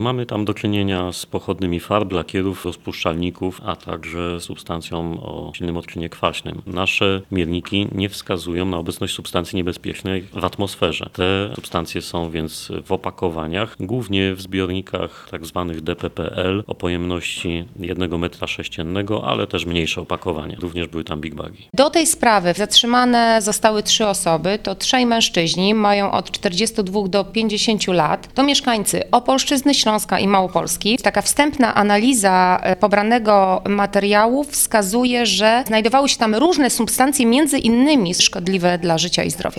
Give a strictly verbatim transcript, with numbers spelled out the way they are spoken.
Mamy tam do czynienia z pochodnymi farb, lakierów, rozpuszczalników, a także substancją o silnym odczynie kwaśnym. Nasze mierniki nie wskazują na obecność substancji niebezpiecznej w atmosferze. Te substancje są więc w opakowaniach, głównie w zbiornikach tzw. D P P L o pojemności jednego metra sześciennego, ale też mniejsze opakowania. Również były tam big bagi. Do tej sprawy zatrzymane zostały trzy osoby, to trzej mężczyźni, mają od czterdziestu dwóch do pięćdziesięciu lat. To mieszkańcy Opolszczyzny, Śląska i Małopolski. Taka wstępna analiza pobranego materiału wskazuje, że znajdowały się tam różne substancje, między innymi szkodliwe dla życia i zdrowia.